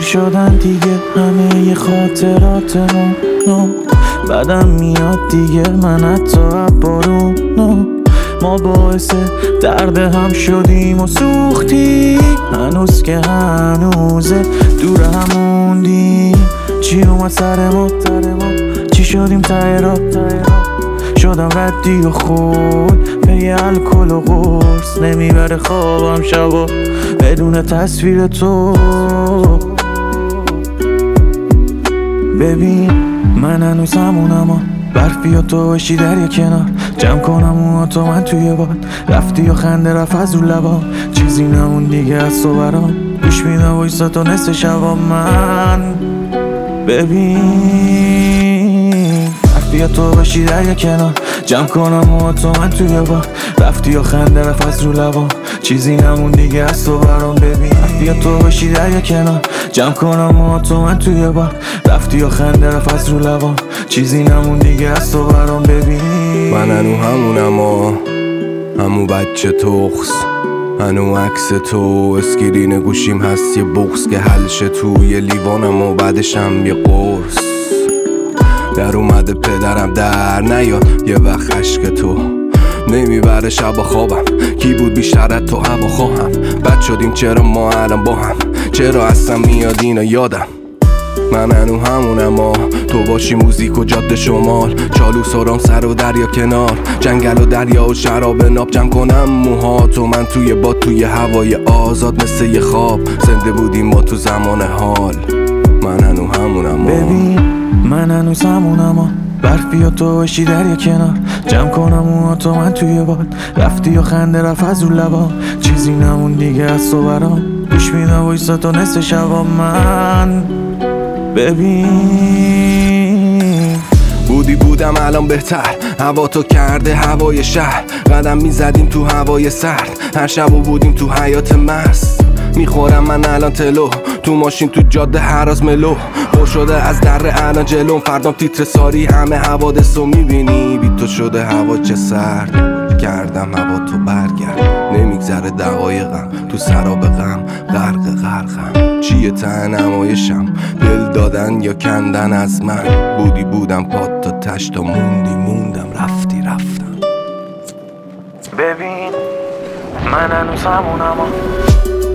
شدن دیگه همه خاطراتمون بعدم میاد دیگه من حتی بارون ما باعث درد هم شدیم و سوختیم هنوز که هنوزه دور هم موندیم چی اومد سر ما چی شدیم ته را شدم ردی و خود پی الکل و قرص نمیبره خوابم شبا بدون تصویر تو ببین من هنوز همونم برفی و تو باشی در یک کنار جمع کنم و تو من توی باد رفتی و خنده رفت از رو لبام چیزی نمون دیگه از تو برام گوش میدم وایسا تو نصف شبا من ببین برفی و تو باشی در یک کنار جمع کنم و تو من توی باد رفتی و خنده رفت از رو لبام چیزی نمون دیگه از تو برام ببین برفی و تو باشی در یک کنار جمع کنم و تو من توی باد رفتی و خنده رفت از رو لبام چیزی نمون دیگه از تو برام ببین من هنو همونم همو بچه تخص هنو عکس تو اسکرین گوشیم هست یه بغز که حلشه توی لیوانم و بعدشم یه قرص در اومده پدرم در نیاد یه وقت عشق تو نمیبره شب خوابم کی بود بیشتر از تو هوا خواهم بد شدیم چرا ما الان با هم چرا اصلا میاد اینا یادم من هنو همونم تو باشی موزیک و جاده شمال چالو سرام سر و دریا کنار جنگل و دریا و شراب ناب جمع کنم موها تو من توی باد توی هوای آزاد مثل یه خواب زنده بودیم ما تو زمان حال من هنو همونم ببین من هنوز همونم برفی و تو باشی در یک کنار جمع کنم و تو من توی باد رفتی و خنده رفت از رو لبام چیزی نمون دیگه از تو برام گوش میدم وایسا تو نصف شبا من ببین بودم الان بهتر هوا تو کرده هوای شهر قدم میزدیم تو هوای سرد هر شب بودیم تو حیات مرز میخورم من الان تلو تو ماشین تو جاده هراز ملو پر شده از در الان جلوم فردام تیتر ساری همه حوادثو میبینی بی تو شده هوا چه سرد کردم هوا تو برگرد نمیگذره دقایقم تو سراب غم غرقم چیه ته نمایشم دل دادن یا کندن از من بودم پاد تا تشت تا موندم رفتم ببین من هنوز همونم